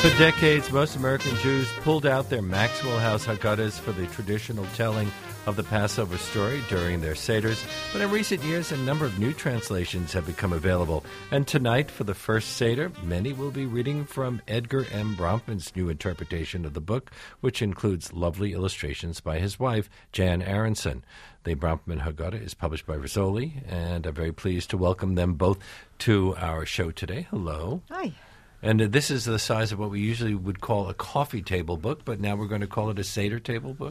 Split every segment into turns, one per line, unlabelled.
For decades, most American Jews pulled out their Maxwell House Haggadahs for the traditional telling of the Passover story during their Seders, but in recent years, a number of new translations have become available. And tonight, for the first Seder, many will be reading from Edgar M. Bronfman's new interpretation of the book, which includes lovely illustrations by his wife, Jan Aronson. The Bronfman Haggadah is published by Rizzoli, and I'm very pleased to welcome them both to our show today. Hello.
Hi.
And this is the size of what we usually would call a coffee table book, but now we're going to call it a Seder table book.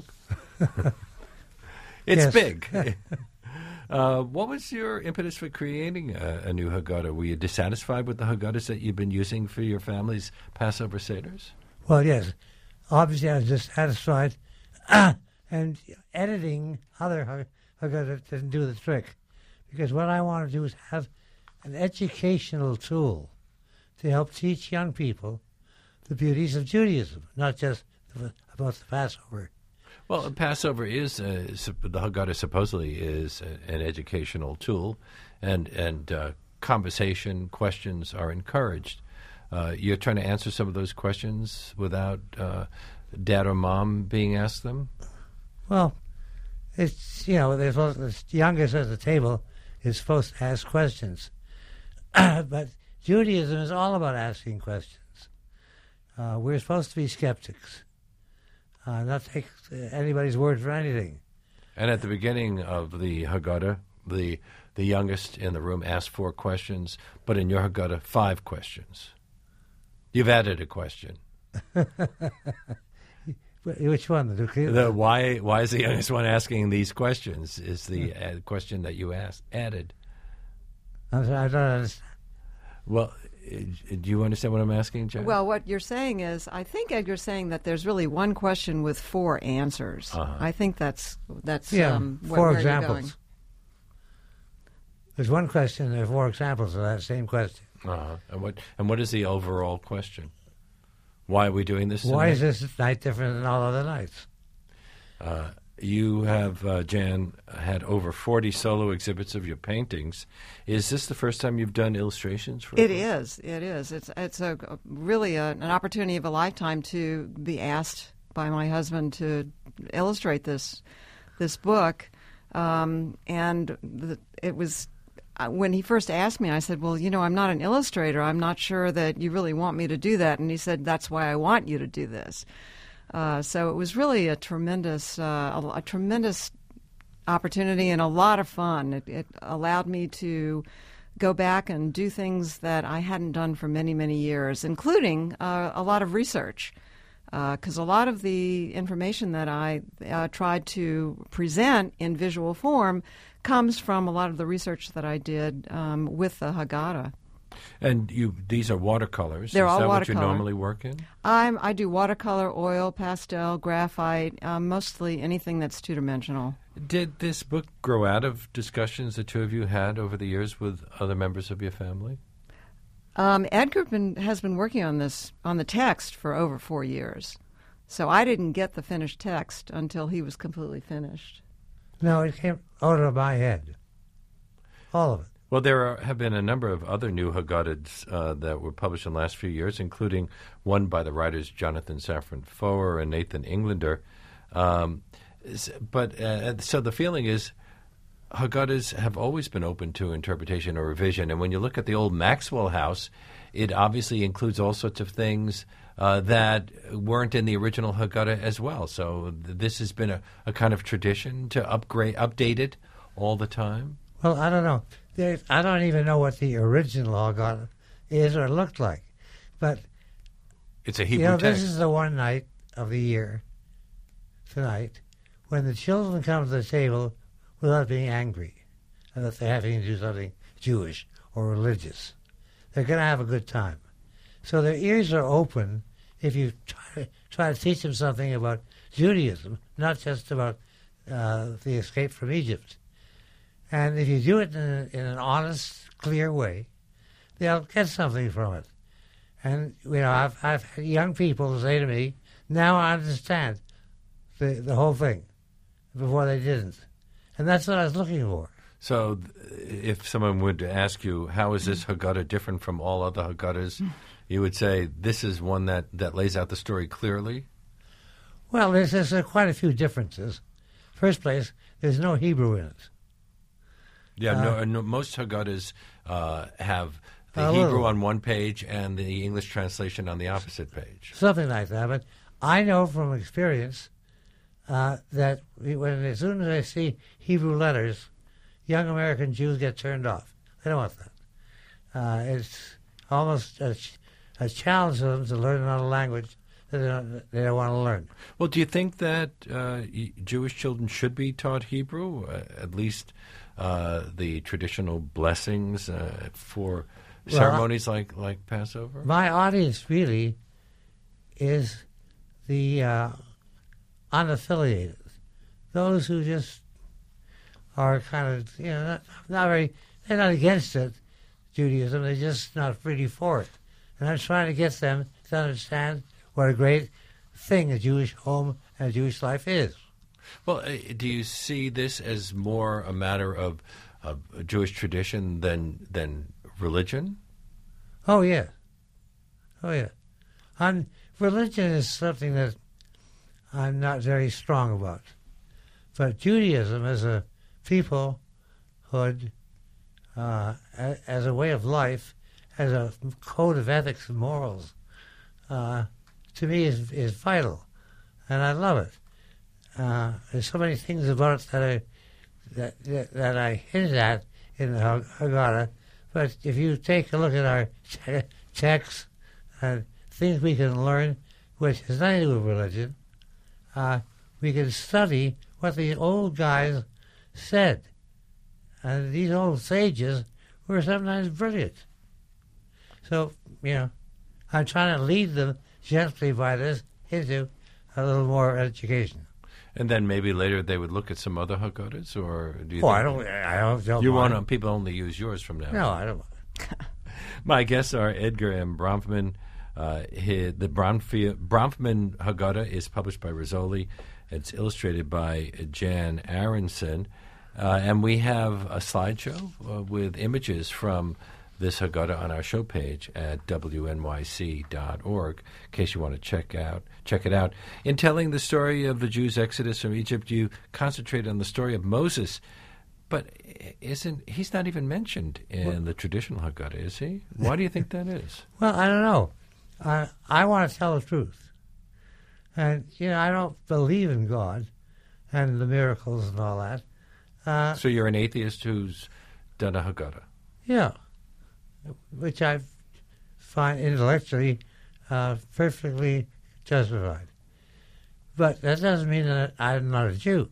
It's big. What was your impetus for creating a new Haggadah? Were you dissatisfied with the Haggadahs that you've been using for your family's Passover Seders?
Well, yes. Obviously, I was dissatisfied, and editing other Haggadahs didn't do the trick, because what I want to do is have an educational tool to help teach young people the beauties of Judaism, not just about the Passover.
Well, Passover is, the Haggadah supposedly is an educational tool, and conversation, questions are encouraged. You're trying to answer some of those questions without dad or mom being asked them?
Well, it's, the youngest at the table is supposed to ask questions. But Judaism is all about asking questions. We're supposed to be skeptics, not take anybody's word for anything.
And at the beginning of the Haggadah, the youngest in the room asked 4 questions, but in your Haggadah, 5 questions. You've added a question.
Which one?
Why is the youngest one asking these questions is the question that you added.
I'm sorry, I don't understand.
Well, do you understand what I'm asking, Jen?
Well, what you're saying is, I think Edgar's saying that there's really one question with 4 answers. I think that's
4
where
examples.
you're going.
There's one question, there are 4 examples of that same question.
And what is the overall question? Why are we doing this tonight?
Why is this night different than all other nights?
You have, Jan, had over 40 solo exhibits of your paintings. Is this the first time you've done illustrations for
It is. It's really an opportunity of a lifetime to be asked by my husband to illustrate this book. It was when he first asked me, I said, well, I'm not an illustrator. I'm not sure that you really want me to do that. And he said, that's why I want you to do this. So it was really a tremendous opportunity and a lot of fun. It allowed me to go back and do things that I hadn't done for many, many years, including a lot of research, because a lot of the information that I tried to present in visual form comes from a lot of the research that I did with the Haggadah.
And these are watercolors.
They're all watercolor.
Is that what you normally work in?
I do watercolor, oil, pastel, graphite, mostly anything that's two-dimensional.
Did this book grow out of discussions the two of you had over the years with other members of your family?
Edgar has been working on the text for over 4 years. So I didn't get the finished text until he was completely finished.
No, it came out of my head. All of it.
Well, there have been a number of other new Haggadahs that were published in the last few years, including one by the writers Jonathan Safran Foer and Nathan Englander. So the feeling is Haggadahs have always been open to interpretation or revision. And when you look at the old Maxwell House, it obviously includes all sorts of things that weren't in the original Haggadah as well. So this has been a kind of tradition to update it all the time.
Well, I don't know. I don't even know what the original Haggadah is or looked like. But
it's a Hebrew text.
This is the one night of the year, tonight, when the children come to the table without being angry and that they're having to do something Jewish or religious. They're going to have a good time. So their ears are open if you try to teach them something about Judaism, not just about the escape from Egypt. And if you do it in an honest, clear way, they'll get something from it. And, I've had young people say to me, now I understand the whole thing. Before they didn't. And that's what I was looking for.
So if someone would ask you, how is this Haggadah different from all other Haggadahs You would say this is one that lays out the story clearly?
Well, there's quite a few differences. First place, there's no Hebrew in it.
Yeah, no, most Haggadahs have the
a
Hebrew
little.
on one page and the English translation on the opposite page.
Something like that. But I know from experience that as soon as I see Hebrew letters, young American Jews get turned off. They don't want that. It's almost a challenge to them to learn another language that they don't want to learn.
Well, do you think that Jewish children should be taught Hebrew, at least the traditional blessings for ceremonies like Passover?
My audience really is the unaffiliated, those who just are kind of, not very, they're not against it, Judaism, they're just not really for it. And I'm trying to get them to understand what a great thing a Jewish home and a Jewish life is.
Well, do you see this as more a matter of Jewish tradition than religion?
Oh, yeah. Oh, yeah. Religion is something that I'm not very strong about. But Judaism as a peoplehood, as a way of life, as a code of ethics and morals, to me is vital. And I love it. There's so many things about it that I hint at in the Haggadah. But if you take a look at our texts and things we can learn, which has nothing to do with religion, we can study what the old guys said. And these old sages were sometimes brilliant. So, I'm trying to lead them gently by this into a little more education.
And then maybe later they would look at some other Haggadahs, or do you?
Oh,
think
I don't.
You
mind.
want people only use yours from now?
No, I don't.
My guests are Edgar M. Bronfman. The Bronfman Haggadah is published by Rizzoli. It's illustrated by Jan Aronson. And we have a slideshow with images from this Haggadah on our show page at wnyc.org, in case you want to check it out. In telling the story of the Jews' exodus from Egypt, you concentrate on the story of Moses, but he's not even mentioned in the traditional Haggadah, is he? Why do you think that is?
Well, I don't know. I want to tell the truth. And, I don't believe in God and the miracles and all that.
So you're an atheist who's done a Haggadah?
Yeah. Which I find intellectually perfectly justified. But that doesn't mean that I'm not a Jew.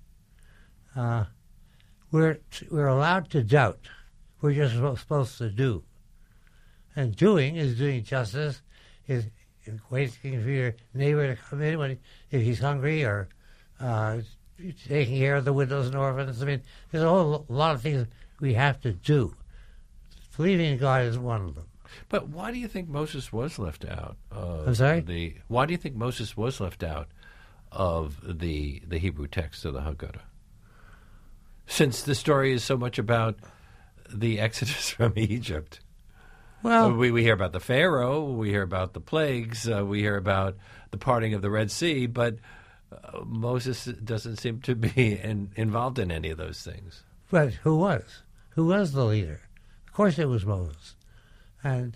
We're allowed to doubt. We're just supposed to do. And doing is doing justice, is waiting for your neighbor to come in if he's hungry, or taking care of the widows and orphans. I mean, there's a whole lot of things we have to do. Believing in God is one of them.
But why do you think Moses was left out?
I'm sorry?
Why do you think Moses was left out of the Hebrew text of the Haggadah? Since the story is so much about the exodus from Egypt.
Well,
we hear about the Pharaoh, we hear about the plagues, we hear about the parting of the Red Sea, but Moses doesn't seem to be involved in any of those things.
But who was? Who was the leader? Of course it was Moses. And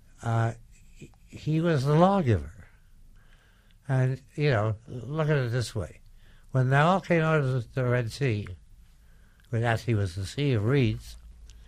he was the lawgiver. And, look at it this way. When they all came out of the Red Sea, when actually was the Sea of Reeds,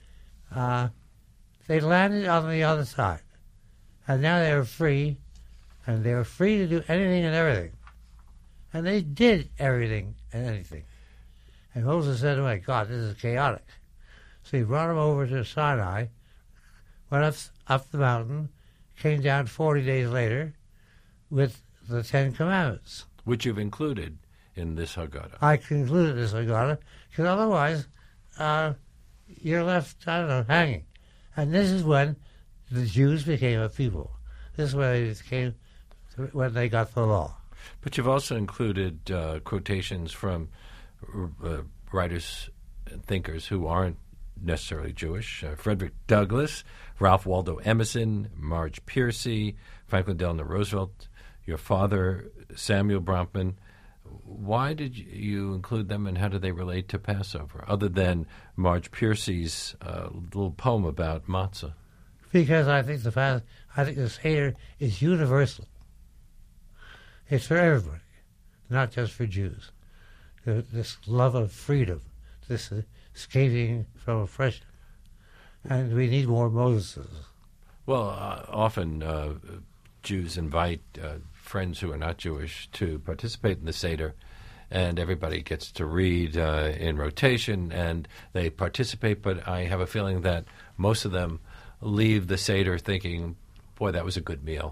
they landed on the other side. And now they were free, and they were free to do anything and everything. And they did everything and anything. And Moses said, "Oh my God, this is chaotic." So he brought him over to Sinai, went up the mountain, came down 40 days later with the Ten Commandments.
Which you've included in this Haggadah.
I concluded this Haggadah, because otherwise you're left, hanging. And this is when the Jews became a people. This is when they got the law.
But you've also included quotations from writers and thinkers who aren't necessarily Jewish, Frederick Douglass, Ralph Waldo Emerson, Marge Piercy, Franklin Delano Roosevelt, your father, Samuel Bronfman. Why did you include them, and how do they relate to Passover, other than Marge Piercy's little poem about matzah?
Because I think the Seder is universal. It's for everybody, not just for Jews. This love of freedom, this escaping from oppression. And we need more Moseses.
Well, often Jews invite friends who are not Jewish to participate in the Seder, and everybody gets to read in rotation, and they participate, but I have a feeling that most of them leave the Seder thinking, boy, that was a good meal.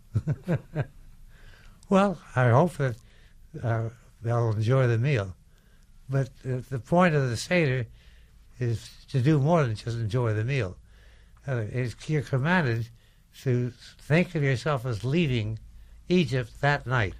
Well, I hope that they'll enjoy the meal. But the point of the Seder is to do more than just enjoy the meal. You're commanded to think of yourself as leaving Egypt that night.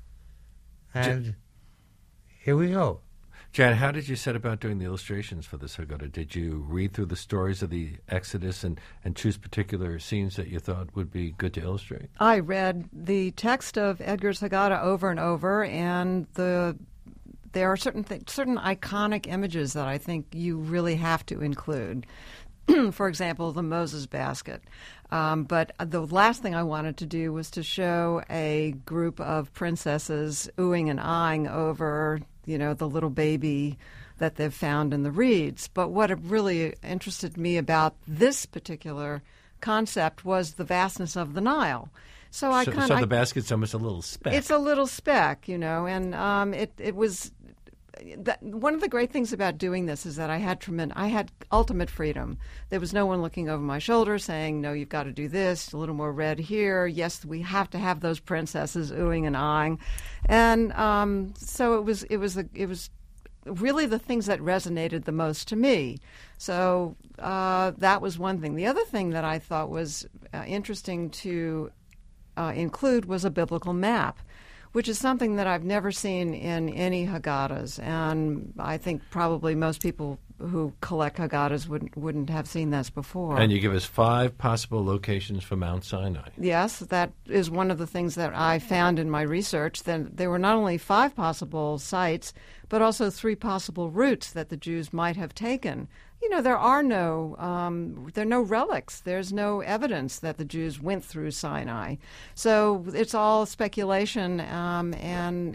And here we go.
Jan, how did you set about doing the illustrations for this Haggadah? Did you read through the stories of the Exodus and choose particular scenes that you thought would be good to illustrate?
I read the text of Edgar's Haggadah over and over, and there are certain iconic images that I think you really have to include. For example, the Moses basket. But the last thing I wanted to do was to show a group of princesses oohing and eyeing over, the little baby that they've found in the reeds. But what really interested me about this particular concept was the vastness of the Nile. So
the basket's almost a little speck.
It's a little speck, and it was. One of the great things about doing this is that I had ultimate freedom. There was no one looking over my shoulder saying, no, you've got to do this, a little more red here. Yes, we have to have those princesses oohing and eyeing. And so it was really the things that resonated the most to me. So that was one thing. The other thing that I thought was interesting to include was a biblical map, which is something that I've never seen in any Haggadahs, and I think probably most people who collect Haggadahs wouldn't have seen this before.
And you give us 5 possible locations for Mount Sinai.
Yes, that is one of the things that I found in my research. That there were not only 5 possible sites, but also 3 possible routes that the Jews might have taken. There are no relics. There's no evidence that the Jews went through Sinai. So it's all speculation and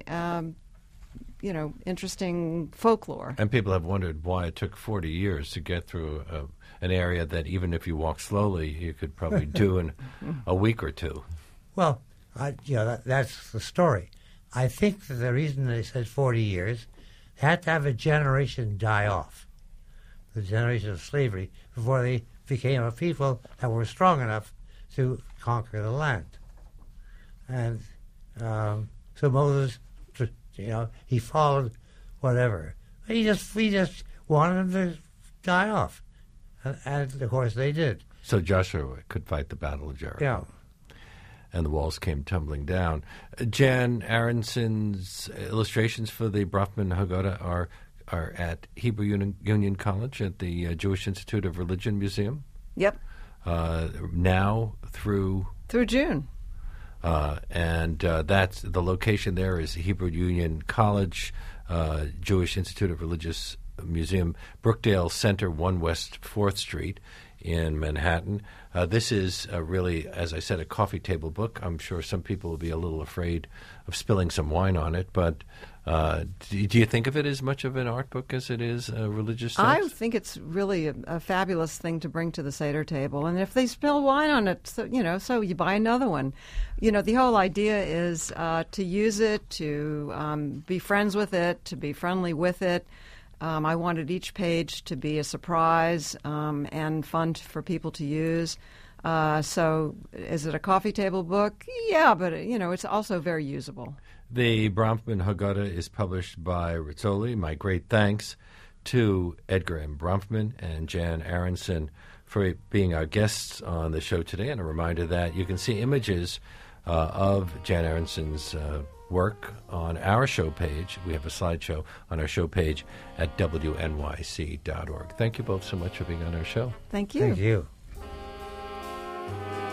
interesting folklore.
And people have wondered why it took 40 years to get through an area that even if you walk slowly, you could probably do in a week or two.
Well, that's the story. I think that the reason they said 40 years, they had to have a generation die off. The generation of slavery, before they became a people that were strong enough to conquer the land. And so Moses, he followed whatever. He just wanted them to die off. And of course they did.
So Joshua could fight the Battle of Jericho.
Yeah.
And the walls came tumbling down. Jan Aronson's illustrations for the Bronfman Haggadah are at Hebrew Union College at the Jewish Institute of Religion Museum.
Yep.
Now through
June.
And that's the location there is Hebrew Union College, Jewish Institute of Religious Museum, Brookdale Center, 1 West 4th Street in Manhattan. This is really, as I said, a coffee table book. I'm sure some people will be a little afraid of spilling some wine on it, but do you think of it as much of an art book as it is a religious text?
I think it's really a fabulous thing to bring to the Seder table. And if they spill wine on it, so you buy another one. The whole idea is to use it, to be friends with it, to be friendly with it. I wanted each page to be a surprise and fun for people to use. So is it a coffee table book? Yeah, but, it's also very usable.
The Bronfman Haggadah is published by Rizzoli. My great thanks to Edgar M. Bronfman and Jan Aronson for being our guests on the show today. And a reminder that you can see images of Jan Aronson's work on our show page. We have a slideshow on our show page at wnyc.org. Thank you both so much for being on our show.
Thank you.
Thank you.